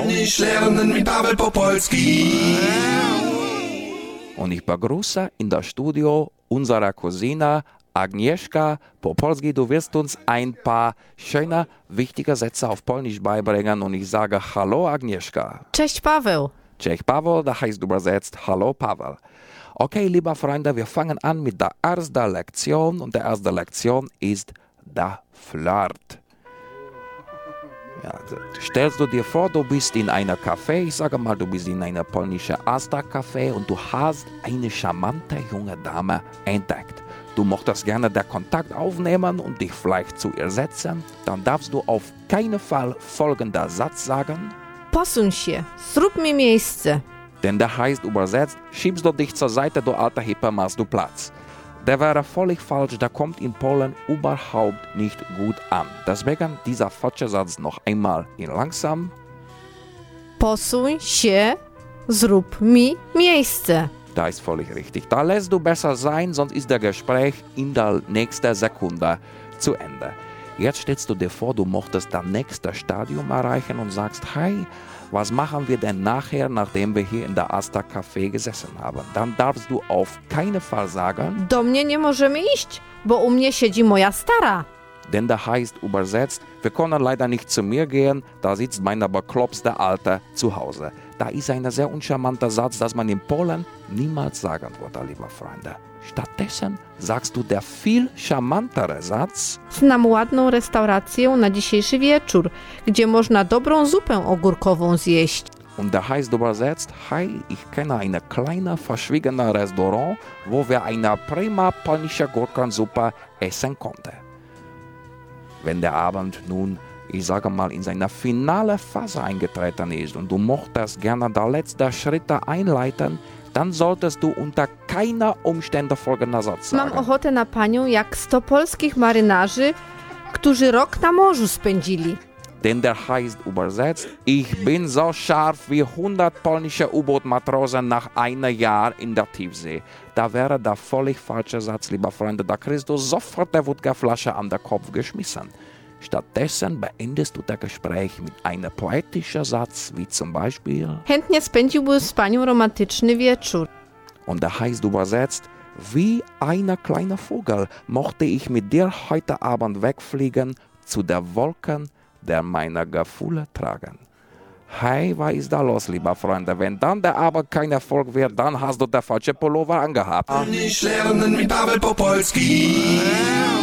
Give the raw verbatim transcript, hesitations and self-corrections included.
Polnisch lernen mit Paweł Popolski. Und ich begrüße in das Studio unsere Cousine Agnieszka Popolski. Du wirst uns ein paar schöne, wichtige Sätze auf Polnisch beibringen und ich sage Hallo Agnieszka. Cześć Paweł. Cześć Paweł, das heißt übersetzt Hallo Paweł. Okay, liebe Freunde, wir fangen an mit der ersten Lektion und die erste Lektion ist der Flirt. Ja, stellst du dir vor, du bist in einer Café, ich sage mal, du bist in einer polnischen Asta-Café und du hast eine charmante junge Dame entdeckt. Du möchtest gerne den Kontakt aufnehmen und dich vielleicht zu ihr setzen, dann darfst du auf keinen Fall folgenden Satz sagen. Posuń się, zrób mi miejsce. Denn der heißt übersetzt, schiebst du dich zur Seite, du alter Hippe, machst du Platz. Der wäre völlig falsch, der kommt in Polen überhaupt nicht gut an. Deswegen dieser falsche Satz noch einmal in langsam. Posuń się, zrób mi miejsce. Da ist völlig richtig. Da lässt du besser sein, sonst ist der Gespräch in der nächsten Sekunde zu Ende. Jetzt stellst du dir vor, du möchtest das nächste Stadium erreichen und sagst, hey, was machen wir denn nachher, nachdem wir hier in der Asta Café gesessen haben? Dann darfst du auf keinen Fall sagen, do mnie nie możemy iść, bo u mnie siedzi moja stara. Denn der heißt übersetzt, wir können leider nicht zu mir gehen, da sitzt meine bekloppste Alte zu Hause. Da ist ein sehr uncharmanter Satz, das man in Polen niemals sagen würde, liebe Freunde. Stattdessen sagst du der viel charmantere Satz. Znam ładną restaurację na dzisiejszy wieczór, gdzie można dobrą zupę ogórkową zjeść. Und der heißt übersetzt, hey, ich kenne eine kleine, verschwiegene Restaurant, wo wir eine prima polnische Gurkensuppe essen konnten. Wenn der Abend nun, ich sage mal, in seine finale Phase eingetreten ist und du möchtest gerne die letzten Schritte einleiten, dann solltest du unter keiner Umstände folgenden Satz sagen. Mam ochotę na panią jak sto polskich marynarzy, którzy rok na morzu spędzili. Denn der heißt übersetzt, ich bin so scharf wie hundert polnische U-Boot-Matrosen nach einem Jahr in der Tiefsee. Da wäre der völlig falsche Satz, lieber Freunde, da kriegst du sofort der Wodkaflasche an den Kopf geschmissen. Stattdessen beendest du das Gespräch mit einem poetischen Satz, wie zum Beispiel Chętnie spędziłbym z panią romantyczny wieczór. Und der heißt übersetzt, wie ein kleiner Vogel mochte ich mit dir heute Abend wegfliegen zu der Wolken, der meine Gefühle tragen. Hey, was ist da los, lieber Freunde? Wenn dann der Abend kein Erfolg wird, dann hast du der falsche Pullover angehabt. Polnisch lernen mit Paweł Popolski.